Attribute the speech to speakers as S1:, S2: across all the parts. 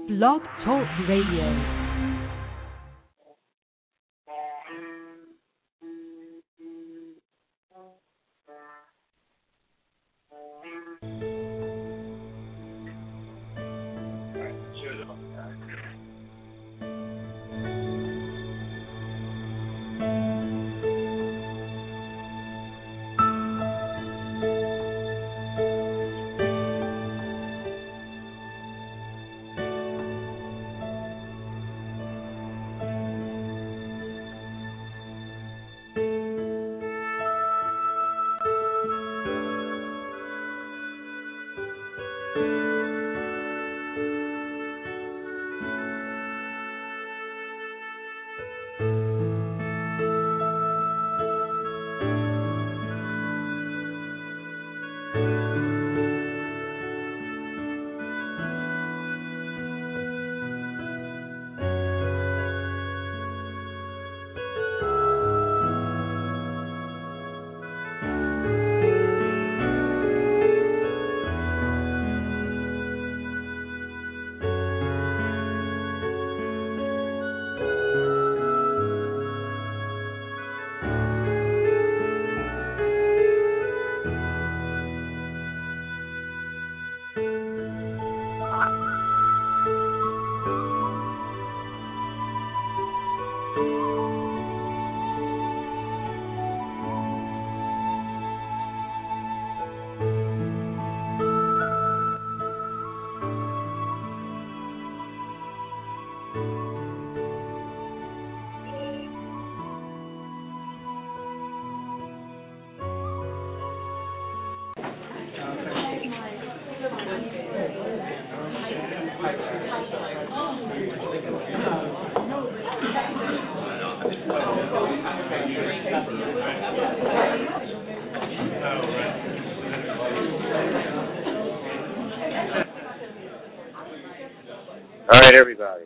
S1: Blog Talk Radio.
S2: All right, everybody.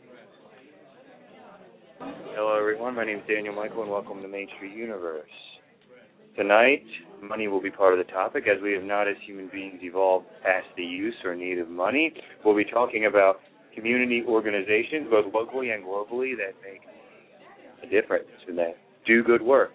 S2: Hello, everyone. My name is Daniel Michael, and welcome to Main Street Universe. Tonight, money will be part of the topic, as we have not, as human beings, evolved past the use or need of money. We'll be talking about community organizations, both locally and globally, that make a difference and that do good work.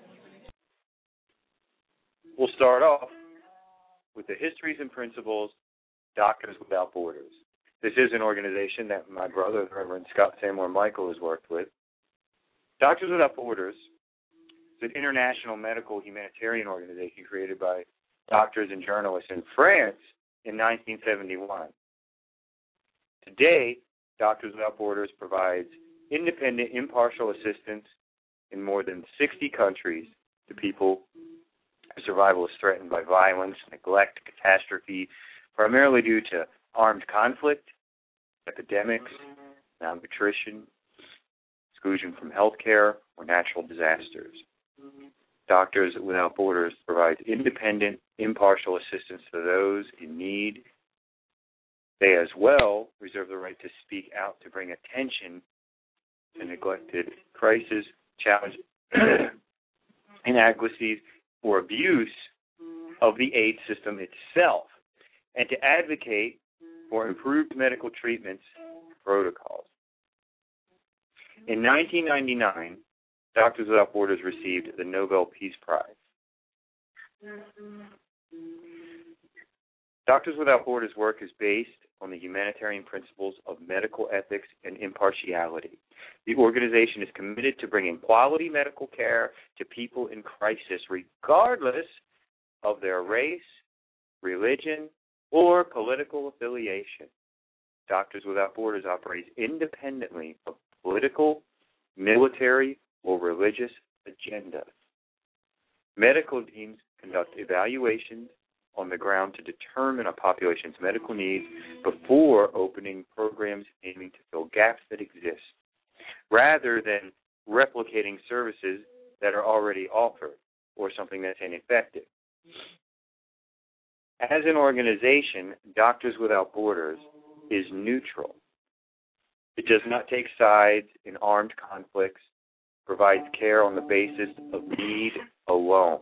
S2: We'll start off with the histories and principles, Doctors Without Borders. This is an organization that my brother, the Reverend Scott Seymour Michael, has worked with. Doctors Without Borders is an international medical humanitarian organization created by doctors and journalists in France in 1971. Today, Doctors Without Borders provides independent, impartial assistance in more than 60 countries to people whose survival is threatened by violence, neglect, catastrophe, primarily due to armed conflict, epidemics, malnutrition, exclusion from health care, or natural disasters. Doctors Without Borders provides independent, impartial assistance to those in need. They as well reserve the right to speak out to bring attention to neglected crises, challenges, inadequacies, or abuse of the aid system itself, and to advocate for improved medical treatments protocols. In 1999, Doctors Without Borders received the Nobel Peace Prize. Doctors Without Borders work is based on the humanitarian principles of medical ethics and impartiality. The organization is committed to bringing quality medical care to people in crisis, regardless of their race, religion, or political affiliation. Doctors Without Borders operates independently of political, military, or religious agendas. Medical teams conduct evaluations on the ground to determine a population's medical needs before opening programs aiming to fill gaps that exist, rather than replicating services that are already offered or something that's ineffective. As an organization, Doctors Without Borders is neutral. It does not take sides in armed conflicts, provides care on the basis of need alone.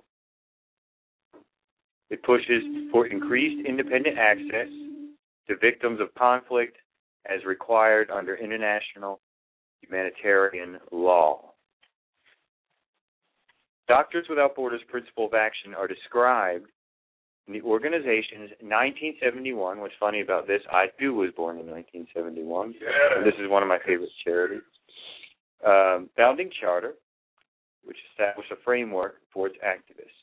S2: It pushes for increased independent access to victims of conflict as required under international humanitarian law. Doctors Without Borders' principle of action are described in the organization's 1971. What's funny about this, I too was born in 1971. Yeah. This is one of my favorite charities. Founding charter, which established a framework for its activists.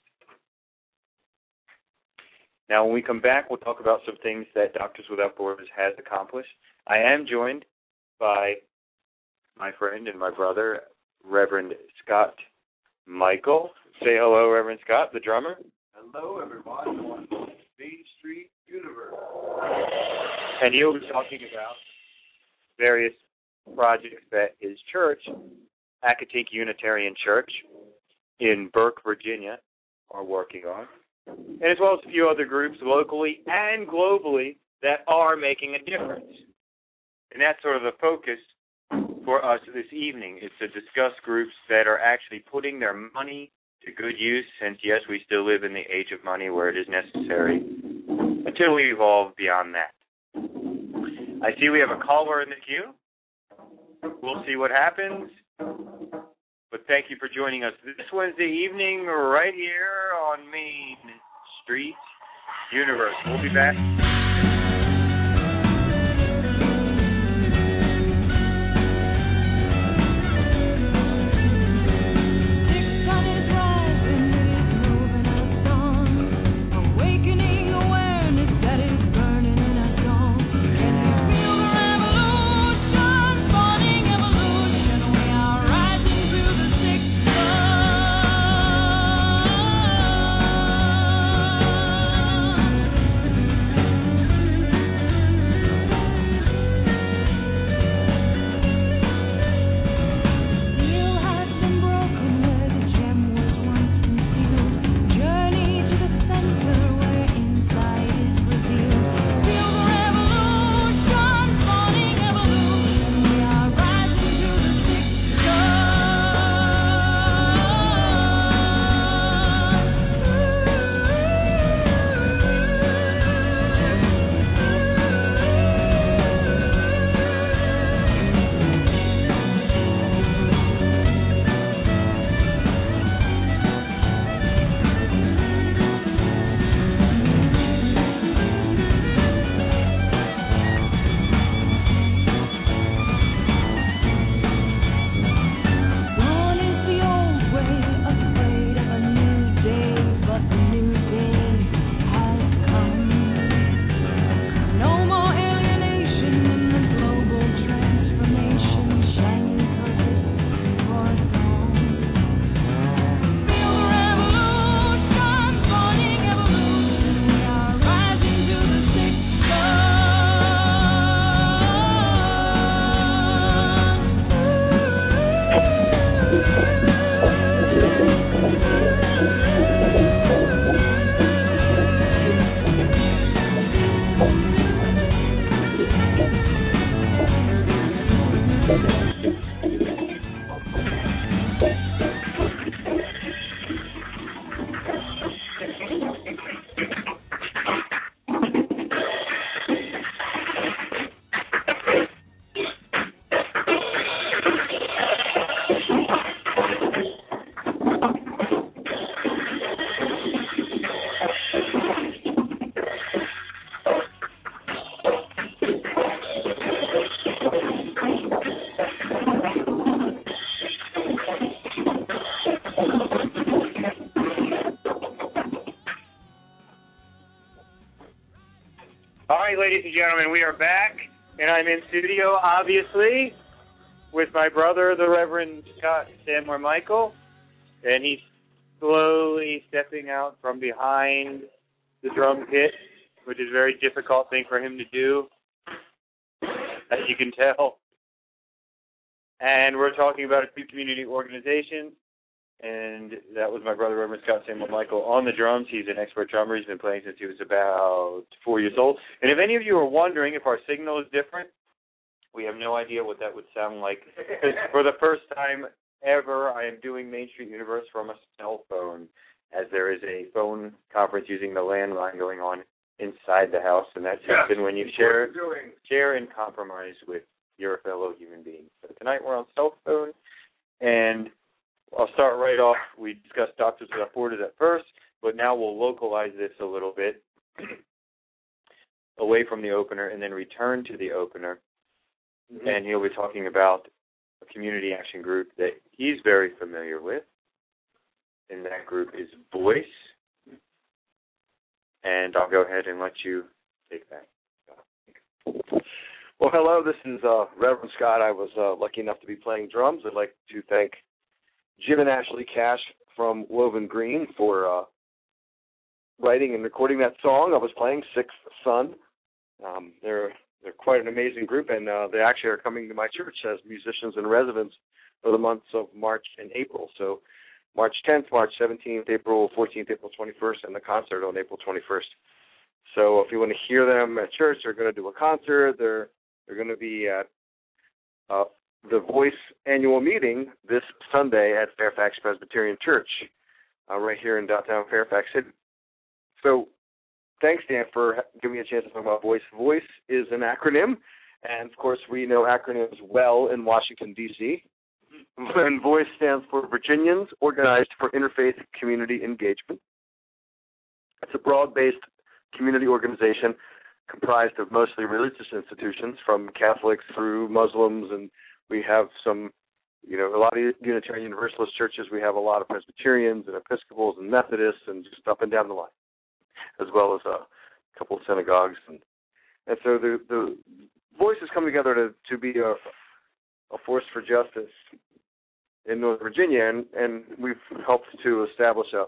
S2: Now, when we come back, we'll talk about some things that Doctors Without Borders has accomplished. I am joined by my friend and my brother, Reverend Scott Michael. Say hello, Reverend Scott, the drummer.
S3: Hello, everyone, on Main Street Universe.
S2: And he'll be talking about various projects that his church, Accotink Unitarian Church, in Burke, Virginia, are working on, and as well as a few other groups locally and globally that are making a difference. And that's sort of the focus for us this evening, is to discuss groups that are actually putting their money to good use, since, yes, we still live in the age of money where it is necessary, until we evolve beyond that. I see we have a caller in the queue. We'll see what happens. But thank you for joining us this Wednesday evening right here on Main Street Universe. We'll be back. Ladies and gentlemen, we are back, and I'm in studio, obviously, with my brother, the Reverend Scott Stanmore Michael, and he's slowly stepping out from behind the drum kit, which is a very difficult thing for him to do, as you can tell. And we're talking about a few community organizations, and that was my brother, Reverend Scott Samuel Michael, on the drums. He's an expert drummer. He's been playing since he was about 4 years old. And if any of you are wondering if our signal is different, we have no idea what that would sound like. For the first time ever, I am doing Main Street Universe from a cell phone, as there is a phone conference using the landline going on inside the house, and that's something when you share and compromise with your fellow human being. So tonight we're on cell phone, and I'll start right off. We discussed Doctors Without Borders at first, but now we'll localize this a little bit away from the opener and then return to the opener. Mm-hmm. And he'll be talking about a community action group that he's very familiar with, and that group is Voice. And I'll go ahead and let you take that.
S4: Well, hello, this is Reverend Scott. I was lucky enough to be playing drums. I'd like to thank Jim and Ashley Cash from Woven Green for writing and recording that song. I was playing, Sixth Son. They're quite an amazing group, and they actually are coming to my church as musicians in residence for the months of March and April. So March 10th, March 17th, April 14th, April 21st, and the concert on April 21st. So if you want to hear them at church, they're going to do a concert. They're going to be at the Voice annual meeting this Sunday at Fairfax Presbyterian Church, right here in downtown Fairfax City. So thanks, Dan, for giving me a chance to talk about Voice. Voice is an acronym, and, of course, we know acronyms well in Washington, D.C., and Voice stands for Virginians Organized for Interfaith Community Engagement. It's a broad-based community organization comprised of mostly religious institutions, from Catholics through Muslims, and we have some, a lot of Unitarian Universalist churches. We have a lot of Presbyterians and Episcopals and Methodists and just up and down the line, as well as a couple of synagogues. And so the Voice has come together to be a force for justice in Northern Virginia, and we've helped to establish a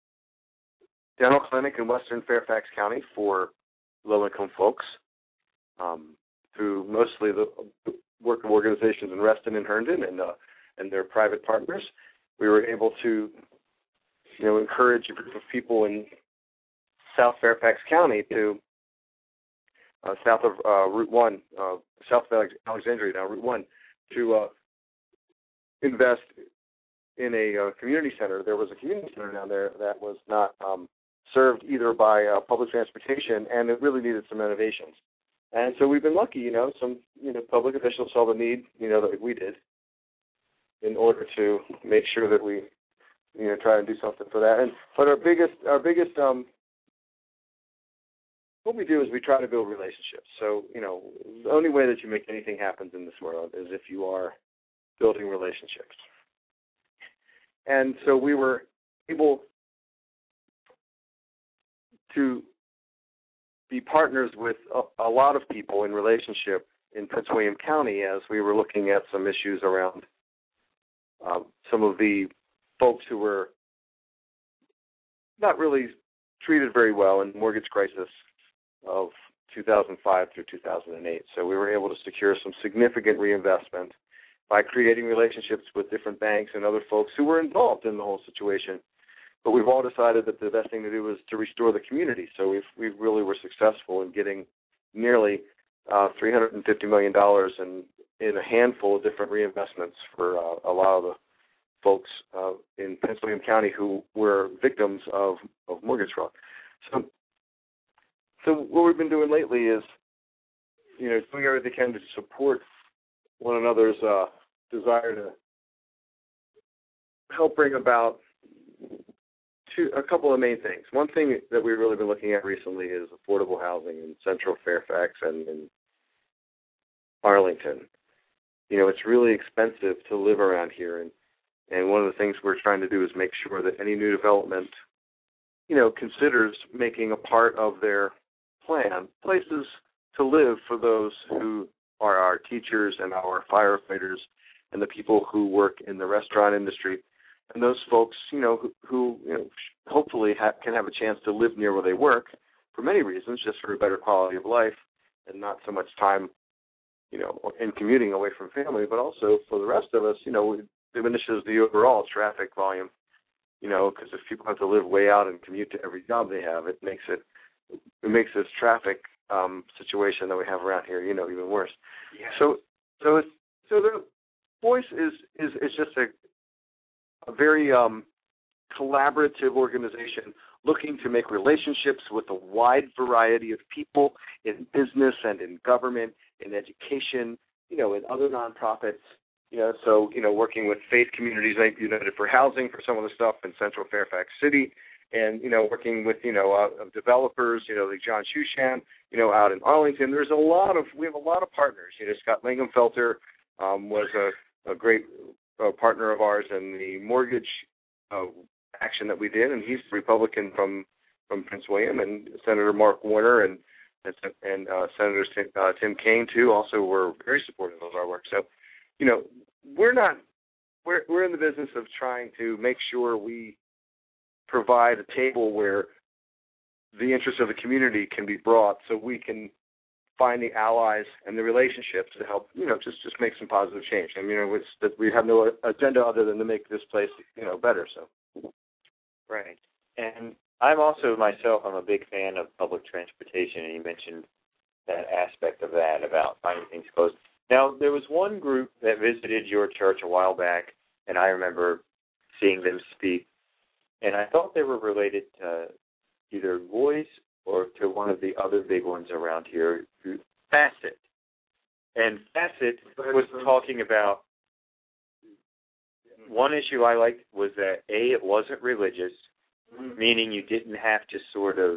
S4: dental clinic in western Fairfax County for low-income folks through mostly the work of organizations in Reston and Herndon and their private partners. We were able to, encourage a group of people in South Fairfax County to south of Route 1, south of Alexandria, down Route 1, to invest in a community center. There was a community center down there that was not served either by public transportation, and it really needed some renovations. And so we've been lucky, some public officials saw the need, that we did, in order to make sure that we, try and do something for that. But our biggest what we do is we try to build relationships. So, the only way that you make anything happen in this world is if you are building relationships. And so we were able to be partners with a lot of people in relationship in Prince William County as we were looking at some issues around some of the folks who were not really treated very well in the mortgage crisis of 2005 through 2008. So we were able to secure some significant reinvestment by creating relationships with different banks and other folks who were involved in the whole situation. But we've all decided that the best thing to do was to restore the community. So we really were successful in getting nearly $350 million in a handful of different reinvestments for a lot of the folks in Prince William County who were victims of mortgage fraud. So what we've been doing lately is, doing everything we can to support one another's desire to help bring about a couple of main things. One thing that we've really been looking at recently is affordable housing in Central Fairfax and in Arlington. It's really expensive to live around here, and one of the things we're trying to do is make sure that any new development, considers making a part of their plan places to live for those who are our teachers and our firefighters and the people who work in the restaurant industry, and those folks, who hopefully can have a chance to live near where they work for many reasons, just for a better quality of life and not so much time, in commuting away from family, but also for the rest of us, it diminishes the overall traffic volume, because if people have to live way out and commute to every job they have, it makes this traffic situation that we have around here, even worse. Yeah. So the Voice is just a very collaborative organization looking to make relationships with a wide variety of people in business and in government, in education, in other nonprofits. So working with faith communities like United for Housing for some of the stuff in Central Fairfax City, and working with developers, like John Shushan, out in Arlington. We have a lot of partners. Scott Langenfelter was a great partner of ours in the mortgage action that we did, and he's Republican from Prince William, and Senator Mark Warner and Senator Tim Kaine too also were very supportive of our work. So, we're in the business of trying to make sure we provide a table where the interests of the community can be brought, so we can find the allies and the relationships to help, just make some positive change. I mean, it's that we have no agenda other than to make this place, better. So.
S2: Right. And I'm also myself, I'm a big fan of public transportation, and you mentioned that aspect of that about finding things close. Now, there was one group that visited your church a while back, and I remember seeing them speak, and I thought they were related to either Voice or to one of the other big ones around here, Facet. And Facet was talking about one issue I liked was that, A, it wasn't religious, meaning you didn't have to sort of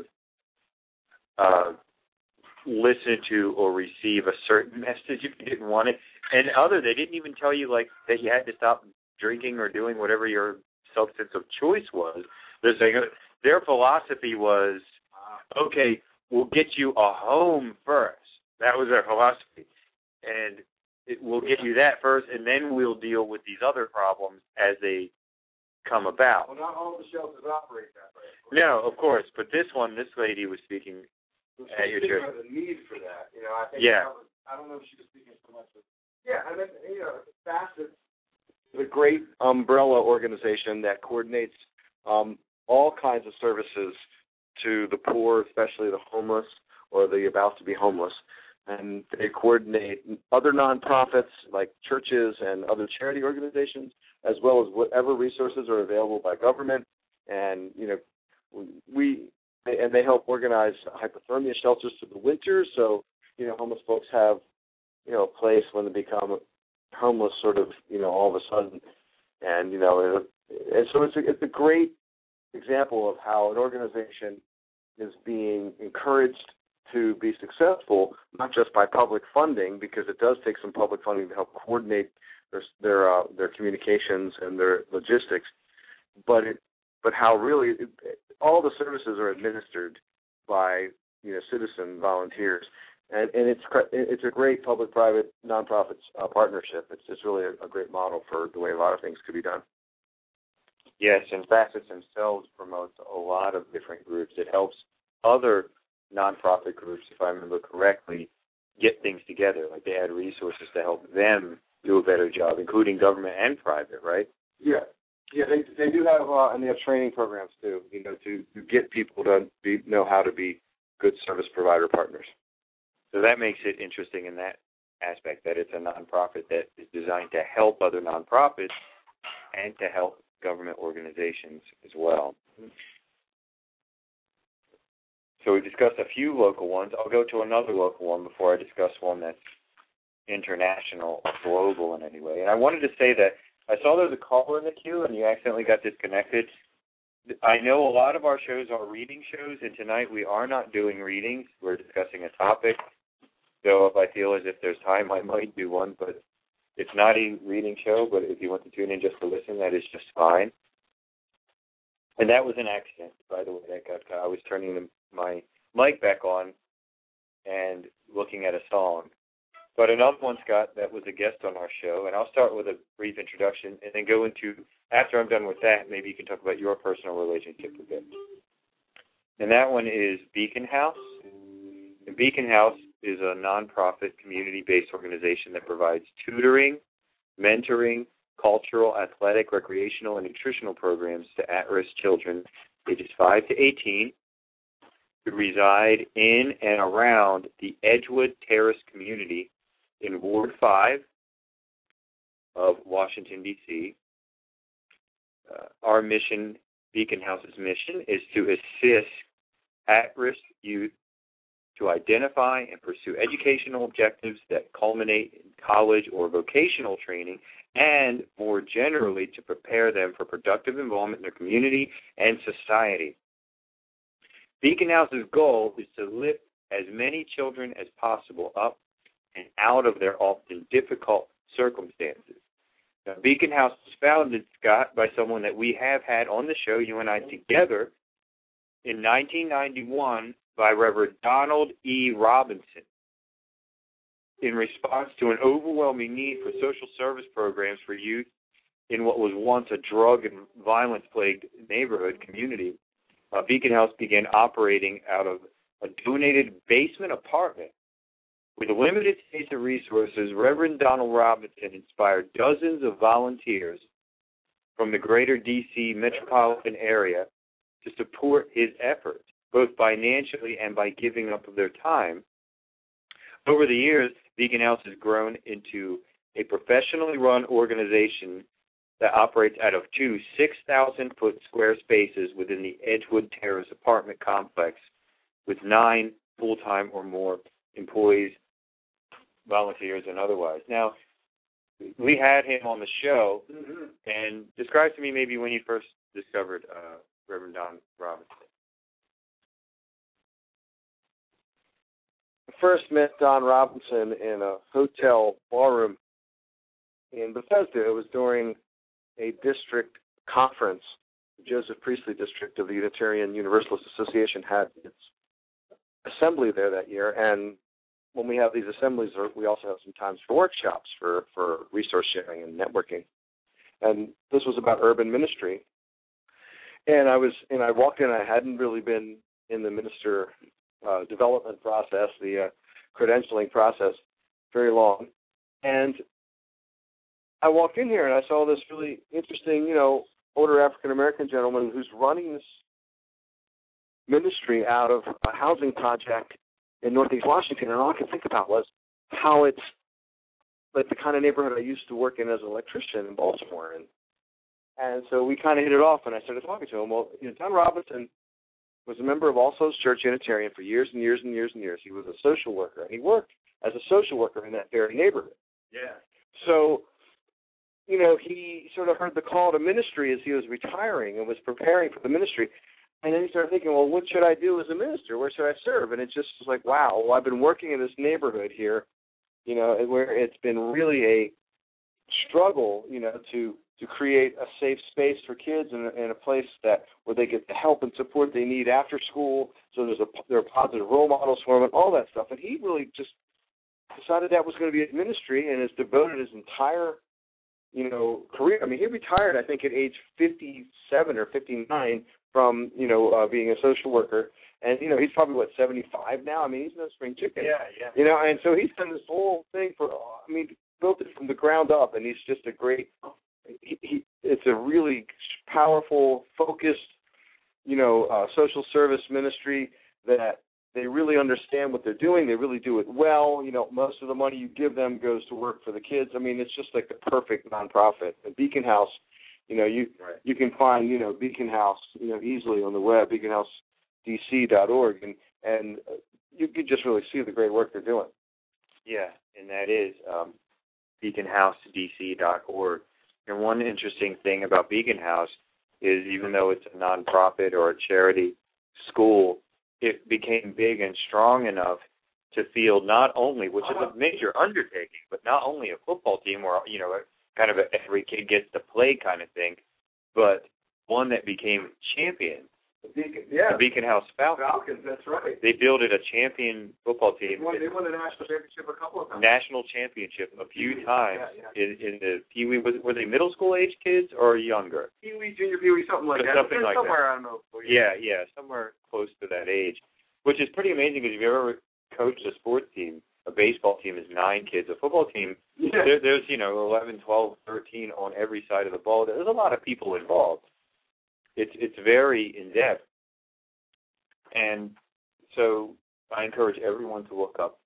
S2: listen to or receive a certain message if you didn't want it. And they didn't even tell you, like, that you had to stop drinking or doing whatever your substance of choice was. Their philosophy was, okay, we'll get you a home first. That was their philosophy. And we'll get you that first, and then we'll deal with these other problems as they come about.
S3: Well, not all the shelters operate that way.
S2: No, of course. But this lady was speaking at your church.
S3: The need for that. I think I don't know if she was speaking so much. And then,
S4: Facet is a great umbrella organization that coordinates all kinds of services to the poor, especially the homeless or the about to be homeless. And they coordinate other nonprofits like churches and other charity organizations, as well as whatever resources are available by government. And, they help organize hypothermia shelters for the winter, so, homeless folks have, a place when they become homeless sort of, all of a sudden. And, and so it's a great example of how an organization is being encouraged to be successful, not just by public funding, because it does take some public funding to help coordinate their communications and their logistics, but how really all the services are administered by citizen volunteers, and it's a great public-private nonprofits partnership. It's really a great model for the way a lot of things could be done.
S2: Yes, and Facets themselves promotes a lot of different groups. It helps other nonprofit groups, if I remember correctly, get things together. Like they add resources to help them do a better job, including government and private, right?
S4: Yeah, they do have, and they have training programs too, to get people to know how to be good service provider partners.
S2: So that makes it interesting in that aspect, that it's a nonprofit that is designed to help other nonprofits and to help government organizations as well. So we discussed a few local ones. I'll go to another local one before I discuss one that's international or global in any way. And I wanted to say that I saw there was a caller in the queue and you accidentally got disconnected. I know a lot of our shows are reading shows, and tonight we are not doing readings. We're discussing a topic. So if I feel as if there's time, I might do one, but it's not a reading show. But if you want to tune in just to listen, that is just fine. And that was an accident, by the way. I was turning my mic back on and looking at a song. But another one, Scott, that was a guest on our show, and I'll start with a brief introduction and then go into, after I'm done with that, maybe you can talk about your personal relationship with it. And that one is Beacon House. And Beacon House is a nonprofit, community-based organization that provides tutoring, mentoring, cultural, athletic, recreational, and nutritional programs to at-risk children ages 5 to 18 who reside in and around the Edgewood Terrace community in Ward 5 of Washington, D.C. Our mission Beacon House's mission is to assist at-risk youth to identify and pursue educational objectives that culminate in college or vocational training, and more generally to prepare them for productive involvement in their community and society. Beacon House's goal is to lift as many children as possible up and out of their often difficult circumstances. Now, Beacon House was founded, Scott, by someone that we have had on the show, you and I together, in 1991 by Reverend Donald E. Robinson, in response to an overwhelming need for social service programs for youth in what was once a drug and violence-plagued neighborhood community. Beacon House began operating out of a donated basement apartment. With limited space and resources, Reverend Donald Robinson inspired dozens of volunteers from the greater D.C. metropolitan area to support his efforts, both financially and by giving up of their time. Over the years, Beacon House has grown into a professionally run organization that operates out of two 6,000-foot square spaces within the Edgewood Terrace apartment complex with 9 full-time or more employees, volunteers, and otherwise. Now, we had him on the show, and describe to me maybe when you first discovered Reverend Don Robinson.
S4: I first met Don Robinson in a hotel ballroom in Bethesda. It was during a district conference. The Joseph Priestley District of the Unitarian Universalist Association had its assembly there that year, and when we have these assemblies, we also have some times for workshops for resource sharing and networking. And this was about urban ministry. And I walked in. I hadn't really been in the minister development process, the credentialing process, very long. And I walked in here and I saw this really interesting, older African American gentleman who's running this ministry out of a housing project in Northeast Washington, and all I could think about was how it's like the kind of neighborhood I used to work in as an electrician in Baltimore. And so we kind of hit it off, and I started talking to him. Well, Don Robinson was a member of All Souls Church Unitarian for years and years and years and years. He was a social worker, and he worked as a social worker in that very neighborhood.
S2: Yeah.
S4: So, he sort of heard the call to ministry as he was retiring and was preparing for the ministry. And then he started thinking, well, what should I do as a minister? Where should I serve? And it just was like, wow, well, I've been working in this neighborhood here, where it's been really a struggle, to create a safe space for kids and a place where they get the help and support they need after school. So there are positive role models for them and all that stuff. And he really just decided that was going to be his ministry and has devoted his entire, career. I mean, he retired, I think, at age 57 or 59 from, being a social worker. And, he's probably, 75 now? I mean, he's no spring chicken.
S2: Yeah.
S4: And so he's done this whole thing built it from the ground up, and he's just a great, it's a really powerful, focused, social service ministry that they really understand what they're doing. They really do it well. Most of the money you give them goes to work for the kids. I mean, it's just like the perfect nonprofit. And Beacon House, you can find, Beacon House, easily on the web, beaconhousedc.org, and you can just really see the great work they're doing.
S2: Yeah, and that is beaconhousedc.org. And one interesting thing about Beacon House is even though it's a nonprofit or a charity school, it became big and strong enough to field not only, which is a major undertaking, but not only a football team where, kind of every kid gets to play kind of thing, but one that became champion. The Beacon House Falcons.
S4: That's right.
S2: They fielded a champion football team.
S4: They won the national championship a couple of times.
S2: National championship a few times in the Pee Wee. Were they middle school age kids or younger?
S4: Pee Wee, junior Pee Wee, something like that. Somewhere, I don't know.
S2: Yeah, somewhere close to that age, which is pretty amazing because if you ever coached a sports team, a baseball team is 9 kids. A football team, there's 11, 12, 13 on every side of the ball. There's a lot of people involved. It's very in-depth. And so I encourage everyone to look up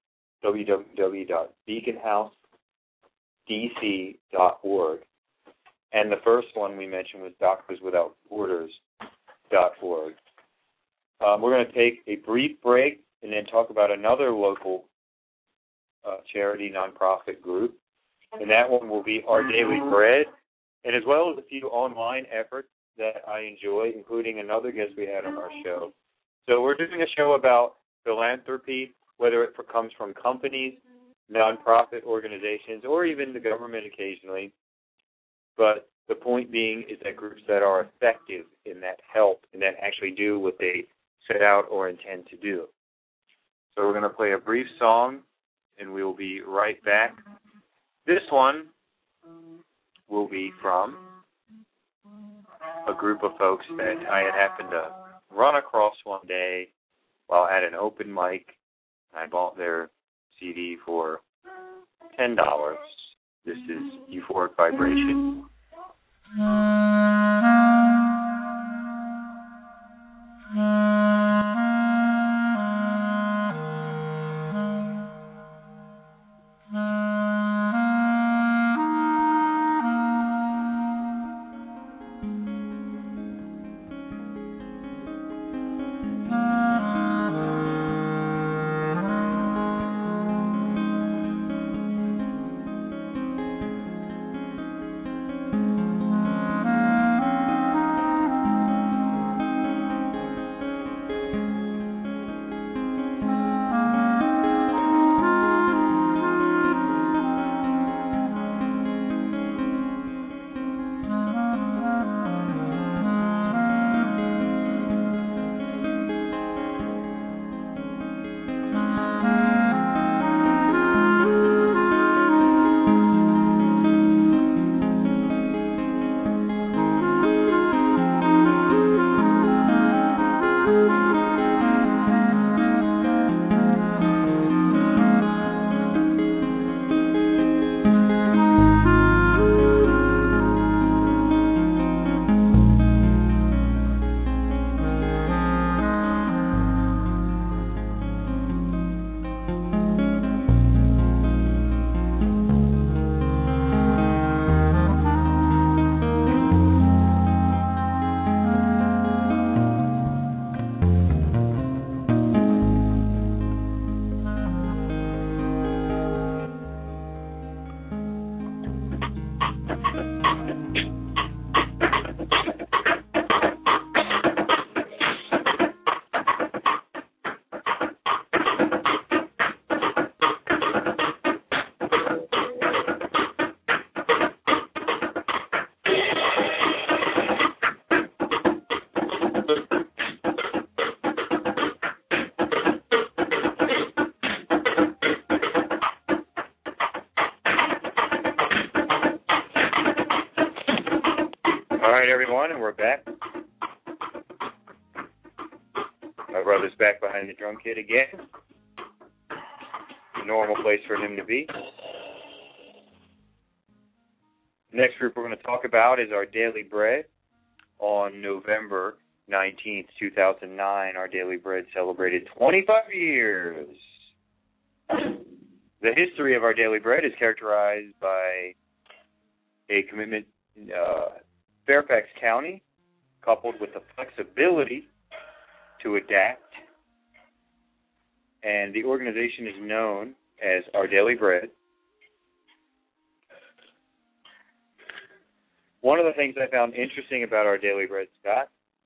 S2: www.beaconhousedc.org. And the first one we mentioned was Doctors Without Borders. We're going to take a brief break and then talk about another local charity nonprofit group, and that one will be Our Daily Bread, and as well as a few online efforts that I enjoy, including another guest we had on our show. So we're doing a show about philanthropy, whether it comes from companies, nonprofit organizations, or even the government occasionally. But the point being is that groups that are effective in that help and that actually do what they set out or intend to do. So we're going to play a brief song, and we will be right back. This one will be from a group of folks that I had happened to run across one day while at an open mic. I bought their CD for $10. This is Euphoric Vibration. Everyone, and we're back. My brother's back behind the drum kit again. The normal place for him to be. The next group we're going to talk about is Our Daily Bread. On November 19th, 2009, Our Daily Bread celebrated 25 years. The history of Our Daily Bread is characterized by a commitment Fairfax County, coupled with the flexibility to adapt. And the organization is known as Our Daily Bread. One of the things I found interesting about Our Daily Bread, Scott,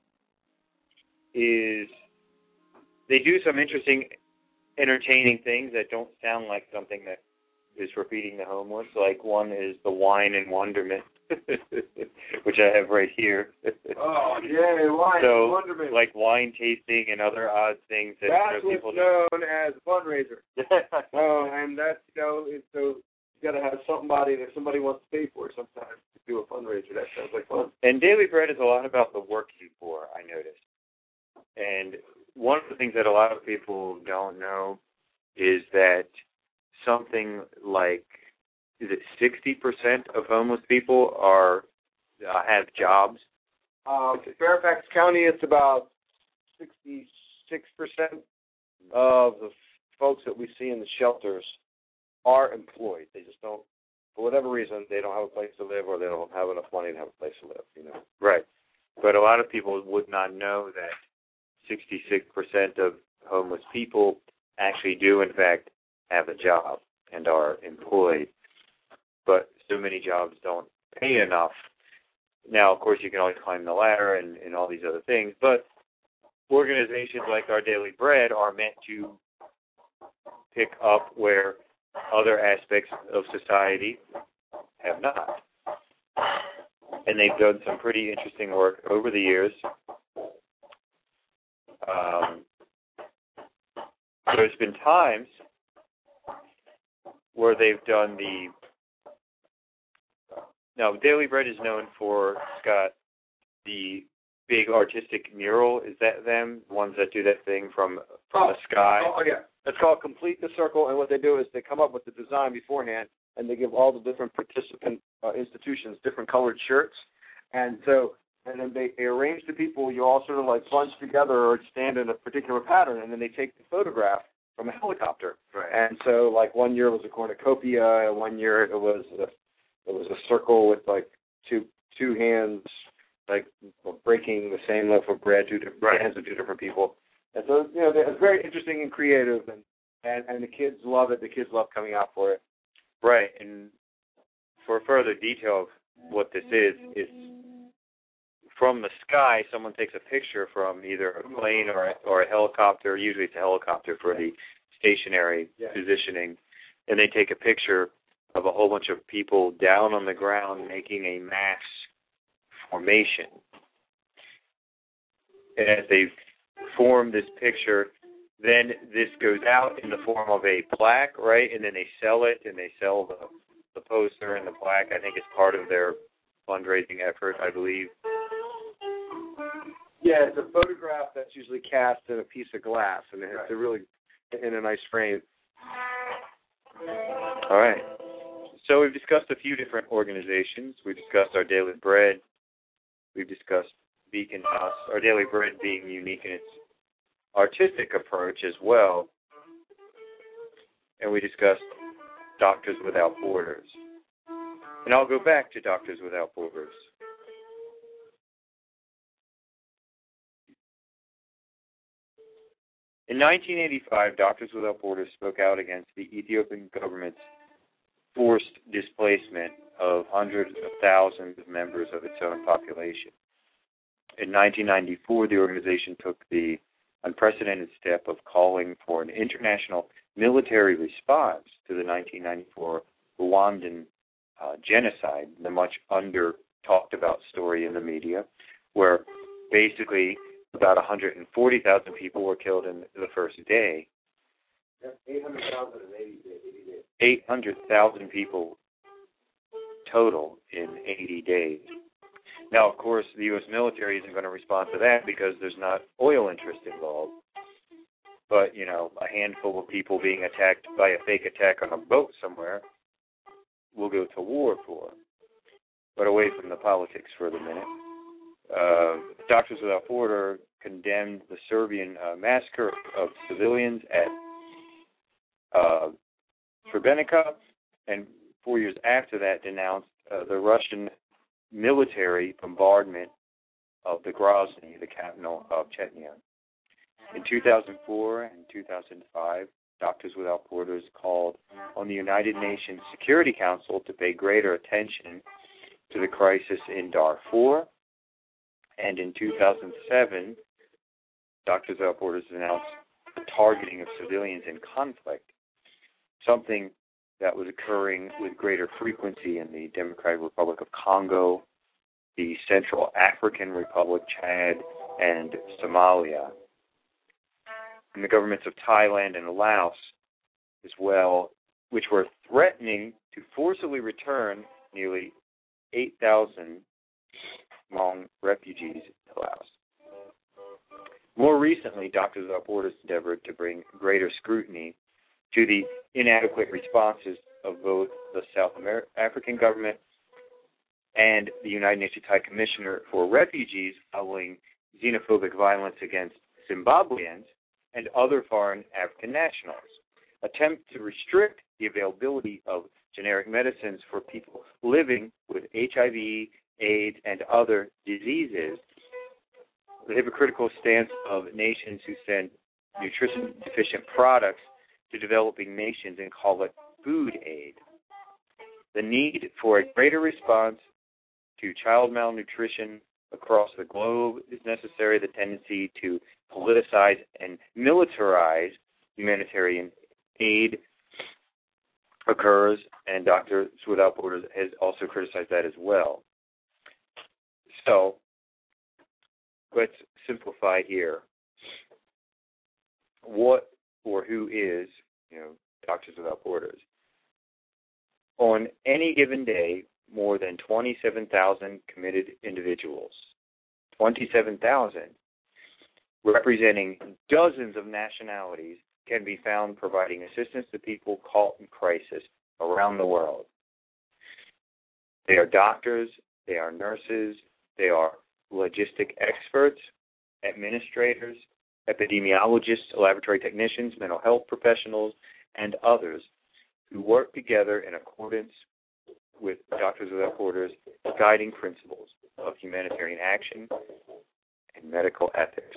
S2: is they do some interesting, entertaining things that don't sound like something that is for feeding the homeless. Like one is the Wine and Wonderment, which I have right here.
S3: Oh, yeah, wine and wonderment.
S2: Like wine tasting and other odd things that people
S3: do. That's what's known as a fundraiser. And that's, so you got to have somebody that somebody wants to pay for sometimes to do a fundraiser. That sounds like fun.
S2: And Daily Bread is a lot about the working poor, I noticed. And one of the things that a lot of people don't know is that something like, is it 60% of homeless people have jobs?
S3: Fairfax County, it's about 66% of the folks that we see in the shelters are employed. They just don't, for whatever reason, they don't have a place to live, or they don't have enough money to have a place to live. You know.
S2: Right. But a lot of people would not know that 66% of homeless people actually do, in fact, have a job and are employed. But so many jobs don't pay enough. Now, of course, you can always climb the ladder and all these other things, but organizations like Our Daily Bread are meant to pick up where other aspects of society have not. And they've done some pretty interesting work over the years. There's been times where they've done Now, Daily Bread is known for, Scott, the big artistic mural. Is that them? Ones that do that thing from the sky?
S4: Oh, yeah. It's called Complete the Circle, and what they do is they come up with the design beforehand, and they give all the different participant institutions different colored shirts. And then they arrange the people, you all sort of like bunch together or stand in a particular pattern, and then they take the photograph from a helicopter.
S3: Right.
S4: And so, like, one year it was a cornucopia, one year it was a circle with like two hands, like breaking the same loaf of bread, two different hands of two different people. And so, it's very interesting and creative, and the kids love it. The kids love coming out for it.
S2: Right. And for further detail of what this is, it's from the sky. Someone takes a picture from either a plane or a helicopter. Usually it's a helicopter for the stationary positioning. And they take a picture of a whole bunch of people down on the ground making a mass formation. And as they form this picture, then this goes out in the form of a plaque, right? And then they sell it, and they sell the poster and the plaque. I think it's part of their fundraising effort, I believe.
S4: Yeah, it's a photograph that's usually cast in a piece of glass, and it's really in a nice frame.
S2: All right. So we've discussed a few different organizations. We've discussed Our Daily Bread. We've discussed Beacon House. Our Daily Bread being unique in its artistic approach as well. And we discussed Doctors Without Borders. And I'll go back to Doctors Without Borders. In 1985, Doctors Without Borders spoke out against the Ethiopian government's forced displacement of hundreds of thousands of members of its own population. In 1994, the organization took the unprecedented step of calling for an international military response to the 1994 Rwandan genocide, the much under-talked about story in the media, where basically about 140,000 people were killed in the first day.
S3: 800,000 in 80 days.
S2: 800,000 people total in 80 days. Now, of course, the U.S. military isn't going to respond to that because there's not oil interest involved. But, a handful of people being attacked by a fake attack on a boat somewhere we'll go to war for. But away from the politics for the minute. Doctors Without Borders condemned the Serbian massacre of civilians at Srebrenica, and 4 years after that denounced the Russian military bombardment of the Grozny, the capital of Chechnya. In 2004 and 2005, Doctors Without Borders called on the United Nations Security Council to pay greater attention to the crisis in Darfur. And in 2007, Doctors Without Borders announced the targeting of civilians in conflict, something that was occurring with greater frequency in the Democratic Republic of Congo, the Central African Republic, Chad, and Somalia. And the governments of Thailand and Laos as well, which were threatening to forcibly return nearly 8,000 Hmong refugees to Laos. More recently, Doctors Without Borders endeavored to bring greater scrutiny to the inadequate responses of both the South African government and the United Nations High Commissioner for Refugees following xenophobic violence against Zimbabweans and other foreign African nationals. Attempt to restrict the availability of generic medicines for people living with HIV, AIDS, and other diseases the hypocritical stance of nations who send nutrition-deficient products to developing nations and call it food aid. The need for a greater response to child malnutrition across the globe is necessary. The tendency to politicize and militarize humanitarian aid occurs, and Doctors Without Borders has also criticized that as well. So, let's simplify here. What or who is, Doctors Without Borders? On any given day, more than 27,000 committed individuals, 27,000, representing dozens of nationalities, can be found providing assistance to people caught in crisis around the world. They are doctors, they are nurses, they are logistic experts, administrators, epidemiologists, laboratory technicians, mental health professionals, and others who work together in accordance with Doctors Without Borders' guiding principles of humanitarian action and medical ethics.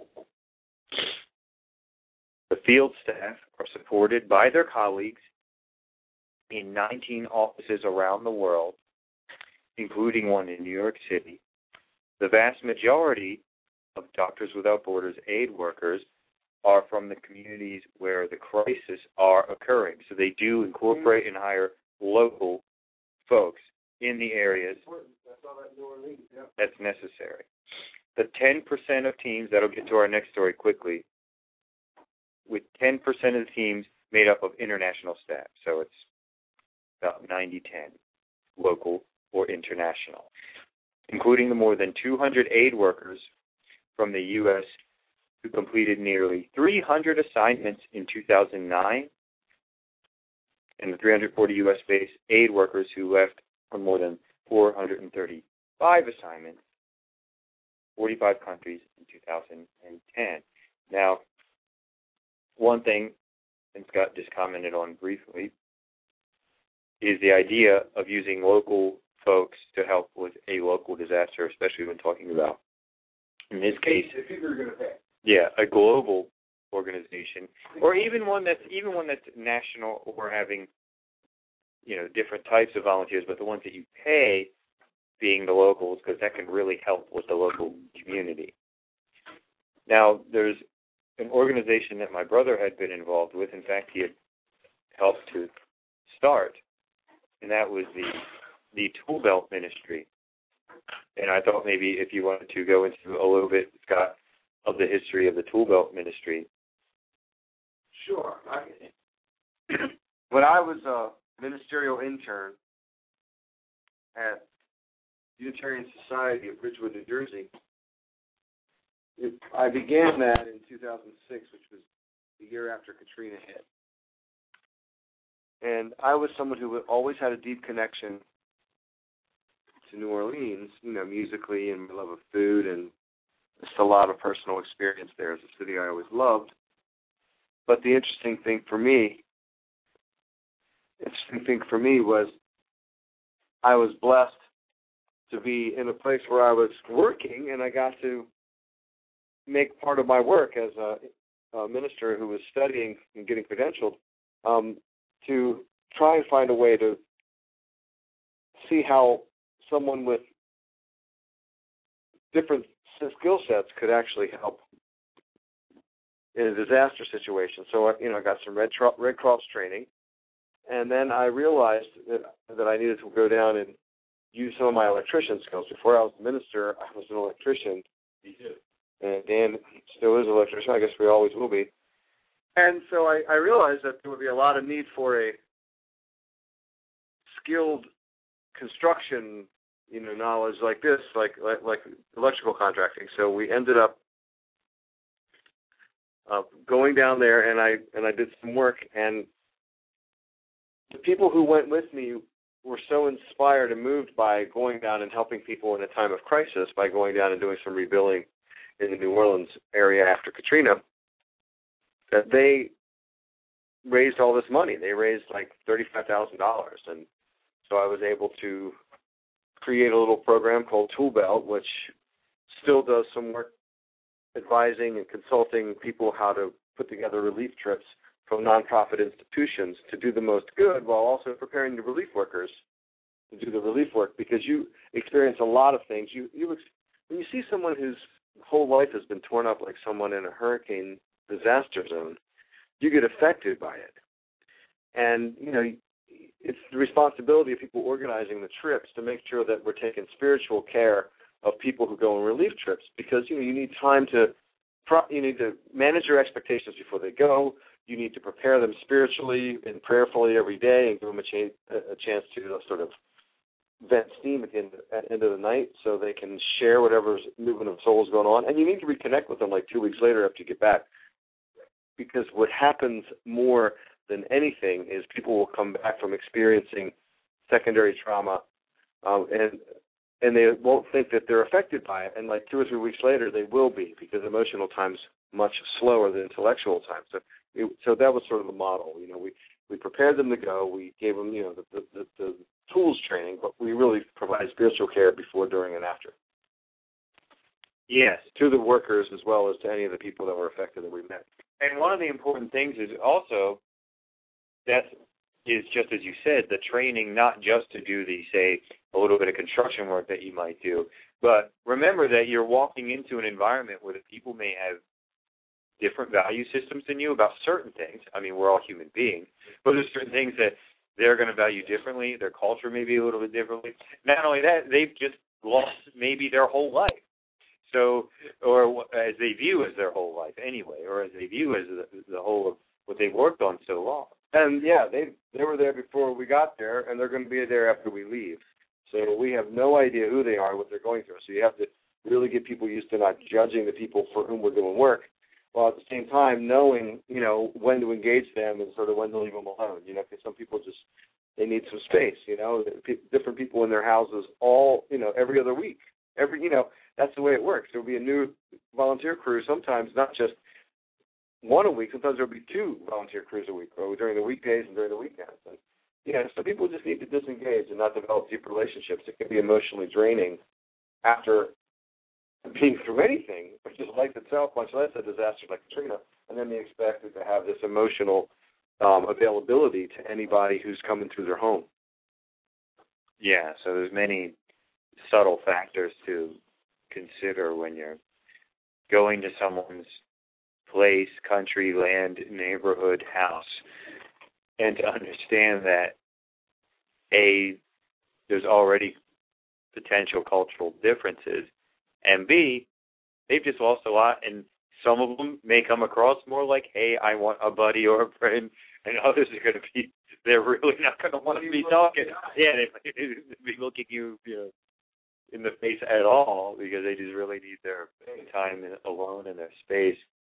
S2: The field staff are supported by their colleagues in 19 offices around the world, including one in New York City. The vast majority of Doctors Without Borders aid workers are from the communities where the crises are occurring. So they do incorporate and hire local folks in the areas that's necessary. The 10% of teams, that'll get to our next story quickly, with 10% of the teams made up of international staff. So it's about 90-10, local or international, including the more than 200 aid workers from the U.S. who completed nearly 300 assignments in 2009, and the 340 U.S.-based aid workers who left on more than 435 assignments, 45 countries in 2010. Now, one thing, and Scott just commented on briefly, is the idea of using local folks to help with a local disaster, especially when talking about, in this case,
S3: if people are going to pay.
S2: Yeah, a global organization, or even one that's national, or having, different types of volunteers, but the ones that you pay being the locals, because that can really help with the local community. Now, there's an organization that my brother had been involved with. In fact, he had helped to start, and that was the Tool Belt Ministry. And I thought maybe if you wanted to go into a little bit, Scott, of the history of the Tool Belt Ministry.
S3: Sure.
S4: When I was a ministerial intern at Unitarian Society of Bridgewood, New Jersey, I began that in 2006, which was the year after Katrina hit. And I was someone who always had a deep connection to New Orleans, musically, and my love of food, and just a lot of personal experience there. As a city I always loved. But the interesting thing for me was I was blessed to be in a place where I was working, and I got to make part of my work as a minister who was studying and getting credentialed to try and find a way to see how someone with different skill sets could actually help in a disaster situation. So, I got some Red Cross training, and then I realized that I needed to go down and use some of my electrician skills. Before I was a minister, I was an electrician.
S3: Me too.
S4: And Dan still is an electrician. I guess we always will be. And so I realized that there would be a lot of need for a skilled construction, knowledge like this, like electrical contracting. So we ended up going down there, and I did some work. And the people who went with me were so inspired and moved by going down and helping people in a time of crisis, by going down and doing some rebuilding in the New Orleans area after Katrina, that they raised all this money. They raised like $35,000. And so I was able to create a little program called Tool Belt, which still does some work advising and consulting people how to put together relief trips from nonprofit institutions to do the most good while also preparing the relief workers to do the relief work, because you experience a lot of things. When you see someone whose whole life has been torn up like someone in a hurricane disaster zone, you get affected by it. And, it's the responsibility of people organizing the trips to make sure that we're taking spiritual care of people who go on relief trips, because, you need time you need to manage your expectations before they go. You need to prepare them spiritually and prayerfully every day and give them a chance to sort of vent steam at the end of the night so they can share whatever's movement of soul is going on. And you need to reconnect with them like 2 weeks later after you get back, because what happens more than anything is people will come back from experiencing secondary trauma and they won't think that they're affected by it. And like 2 or 3 weeks later, they will be, because emotional time's much slower than intellectual time. So that was sort of the model. We prepared them to go. We gave them, the tools training, but we really provided spiritual care before, during, and after.
S2: Yes.
S4: To the workers as well as to any of the people that were affected that we met.
S2: And one of the important things is also that is, just as you said, the training, not just to do a little bit of construction work that you might do, but remember that you're walking into an environment where the people may have different value systems than you about certain things. I mean, we're all human beings, but there's certain things that they're going to value differently. Their culture may be a little bit differently. Not only that, they've just lost maybe their whole life. So, or as they view as their whole life anyway, or as they view as the whole of what they've worked on so long.
S4: And yeah, they were there before we got there, and they're going to be there after we leave. So we have no idea who they are, what they're going through. So you have to really get people used to not judging the people for whom we're doing work, while at the same time knowing, when to engage them and sort of when to leave them alone. Because some people they need some space. Different people in their houses every other week. That's the way it works. There'll be a new volunteer crew sometimes, not just one a week. Sometimes there'll be 2 volunteer crews a week, or during the weekdays and during the weekends. And, so people just need to disengage and not develop deep relationships. It can be emotionally draining after being through anything, which is life itself, much less a disaster like Katrina, and then they expect to have this emotional availability to anybody who's coming through their home.
S2: Yeah, so there's many subtle factors to consider when you're going to someone's place, country, land, neighborhood, house, and to understand that, A, there's already potential cultural differences, and B, they've just lost a lot, and some of them may come across more like, hey, I want a buddy or a friend, and others are going to be, they're really not going to want to be talking. Yeah, they might be looking you, in the face at all, because they just really need their time alone in their space.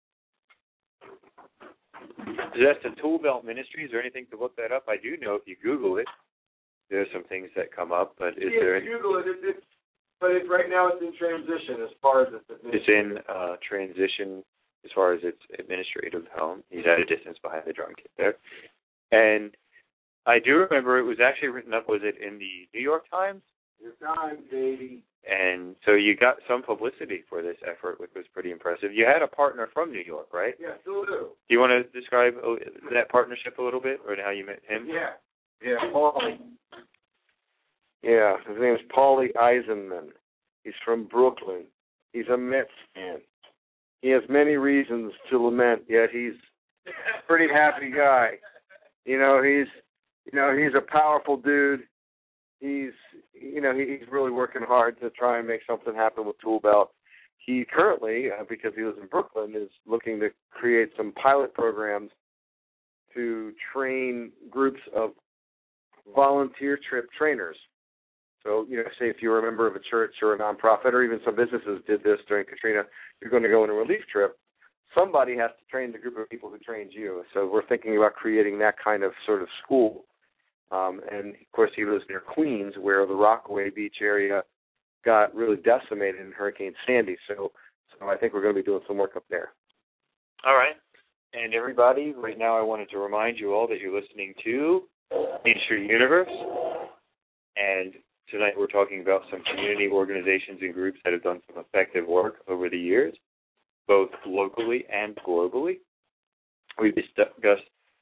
S2: So that's the Tool Belt Ministries. Is there anything to look that up? I do know if you Google it, there's some things that come up, but is there...
S4: Google it, but right now it's in transition as far as
S2: it's in transition as far as its administrative helm. He's at a distance behind the drum kit there. And I do remember it was actually written up, was it in the New York Times?
S4: New York Times, baby.
S2: And so you got some publicity for this effort, which was pretty impressive. You had a partner from New York, right?
S4: Yeah, still do.
S2: Do you want to describe that partnership a little bit, or how you met him?
S4: Yeah, Paulie. Yeah, his name's Paulie Eisenman. He's from Brooklyn. He's a Mets fan. He has many reasons to lament, yet he's a pretty happy guy. He's a powerful dude. He's really working hard to try and make something happen with Tool Belt. He currently, because he lives in Brooklyn, is looking to create some pilot programs to train groups of volunteer trip trainers. So, say if you're a member of a church or a nonprofit, or even some businesses did this during Katrina, you're going to go on a relief trip, somebody has to train the group of people who trained you. So we're thinking about creating that kind of sort of school. And, of course, he lives near Queens, where the Rockaway Beach area got really decimated in Hurricane Sandy. So I think we're going to be doing some work up there.
S2: All right. And everybody, right now I wanted to remind you all that you're listening to Main Street Universe. And tonight we're talking about some community organizations and groups that have done some effective work over the years. both locally and globally. We've discussed,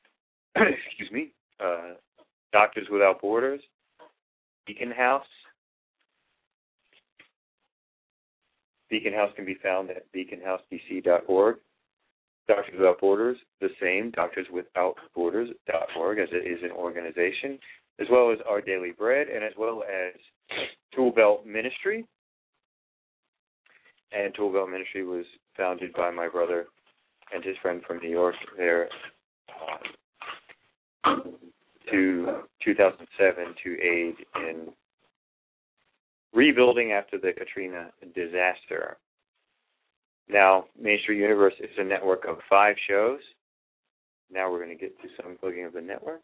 S2: Doctors Without Borders, Beacon House. Beacon House can be found at beaconhousedc.org. Doctors Without Borders, the same, doctorswithoutborders.org, as it is an organization, as well as Our Daily Bread, and as well as Tool Belt Ministry. And Tool Belt Ministry was founded by my brother and his friend from New York there to 2007 to aid in rebuilding after the Katrina disaster. Now, Main Street Universe is a network of 5 shows. Now we're going to get to some plugging of the network.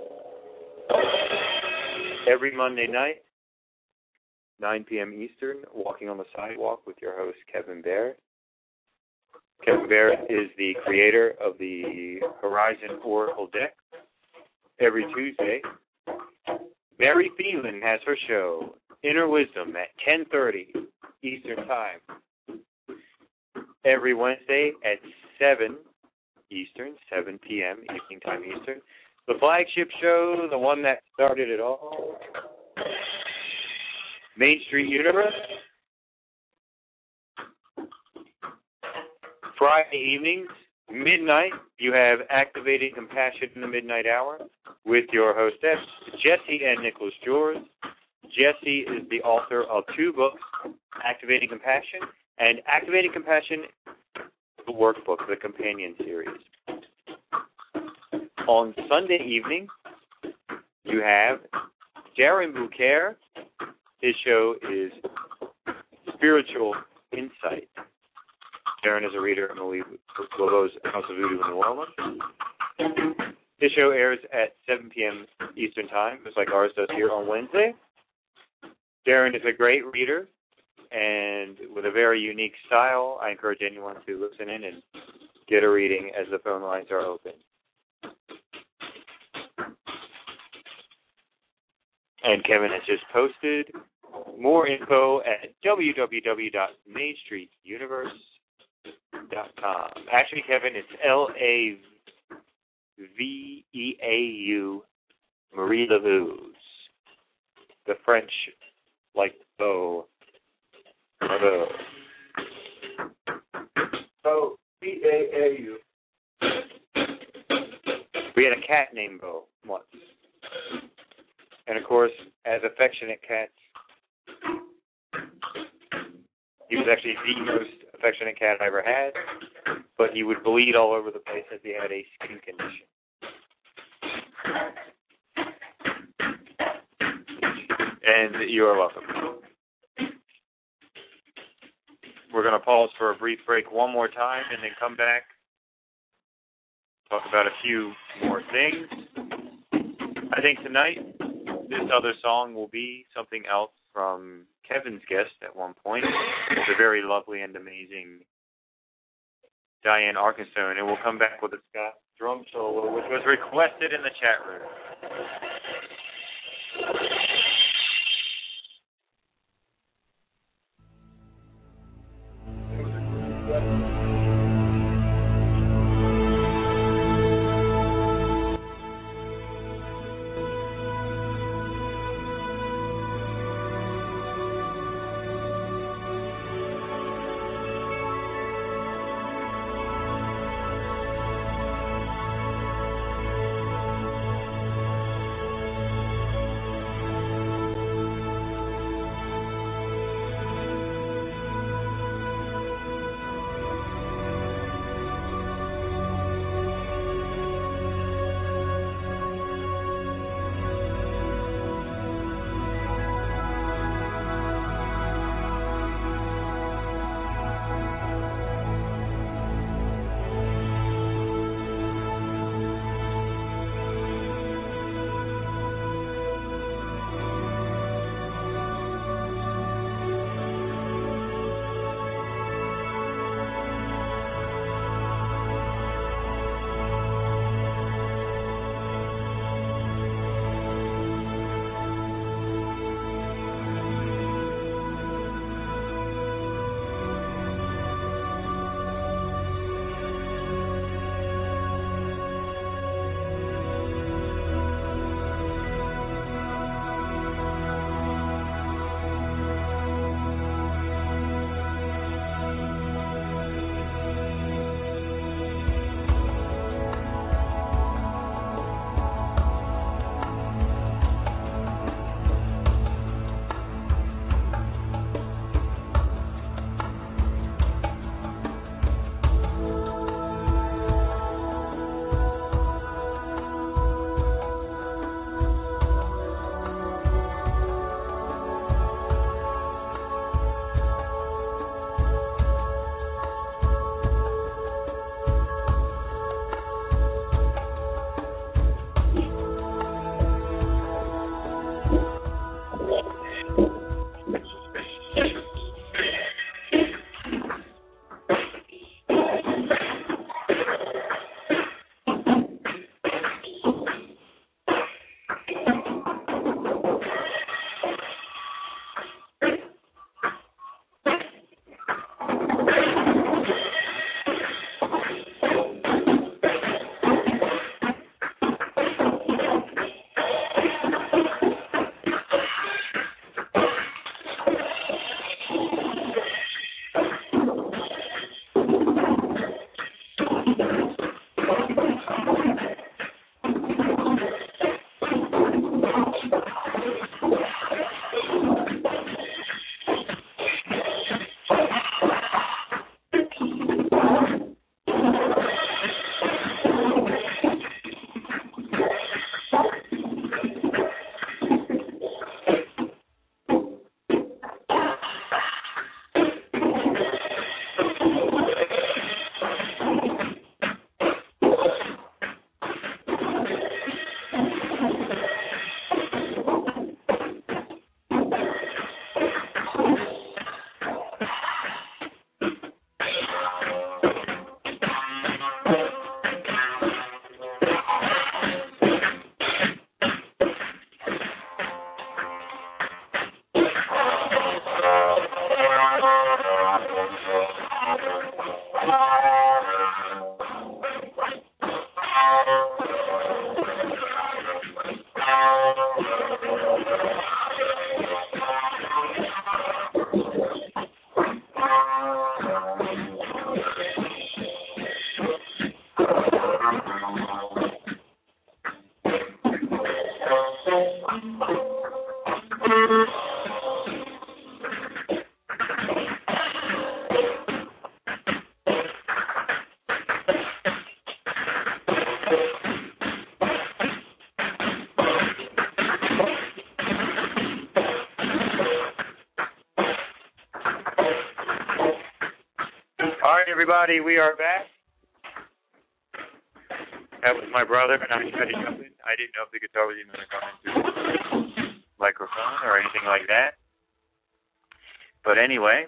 S2: Every Monday night, 9 p.m. Eastern, Walking on the Sidewalk with your host, Kevin Barrett. Kevin Barrett is the creator of the Horizon Oracle deck. Every Tuesday, Mary Phelan has her show, Inner Wisdom, at 10:30 Eastern Time. Every Wednesday at 7 Eastern, 7 p.m. Evening Time Eastern. The flagship show, the one that started it all, Main Street Universe. Friday evenings, midnight, you have Activating Compassion in the Midnight Hour with your hostess, Jessie and Nicholas George. Jessie is the author of 2 books, Activating Compassion, and Activating Compassion, the workbook, the companion series. On Sunday evening, you have Darren Bouquet. His show is Spiritual Insight. Darren is a reader in Lovo's House of Voodoo in New Orleans. His show airs at 7 p.m. Eastern Time, just like ours does here on Wednesday. Darren is a great reader and with a very unique style. I encourage anyone to listen in and get a reading as the phone lines are open. And Kevin has just posted more info at www.mainstreetuniverse.com. Actually, Kevin, it's Laveau, Marie Laveau's. The French like bow. Laveau.
S3: So, B-A-A-U.
S2: We had a cat named Bo once. And, of course, as affectionate cats, he was actually the most affectionate cat I ever had, but he would bleed all over the place as he had a skin condition. And you are welcome. We're going to pause for a brief break one more time and then come back, talk about a few more things. I think tonight, this other song will be something else from Kevin's guest at one point. It's a very lovely and amazing Diane Arkenstone, and we'll come back with a Scott drum solo, which was requested in the chat room. right, everybody, we are back. That was my brother, and I tried to jump in. I didn't know if the guitar was even going to come into the microphone or anything like that. But anyway,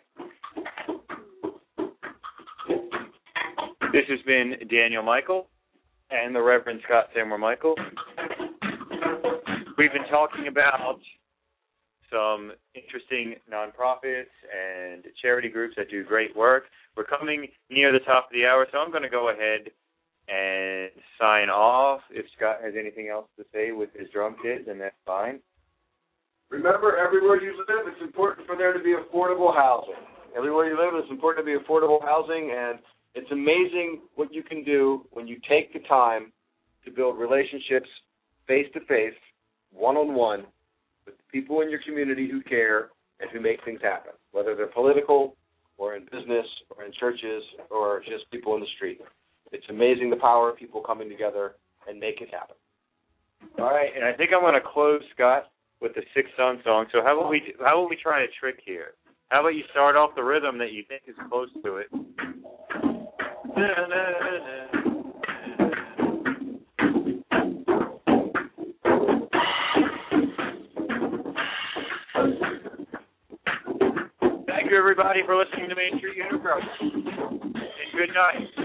S2: this has been Daniel Michael and the Reverend Scott Seymour Michael. We've been talking about some interesting nonprofits and charity groups that do great work. We're coming near the top of the hour, so I'm going to go ahead and sign off. If Scott has anything else to say with his drum kit, then that's fine.
S4: Remember, everywhere you live, it's important for there to be affordable housing. Everywhere you live, it's important to be affordable housing, and it's amazing what you can do when you take the time to build relationships face-to-face, one-on-one, with people in your community who care and who make things happen, whether they're political or in business or in churches or just people in the street. It's amazing the power of people coming together and make it happen.
S2: All right, and I think I'm going to close, Scott, with the Six Sons song. So how about we try a trick here? How about you start off the rhythm that you think is close to it? Thank you, everybody, for listening to Main Street Universe. And good night.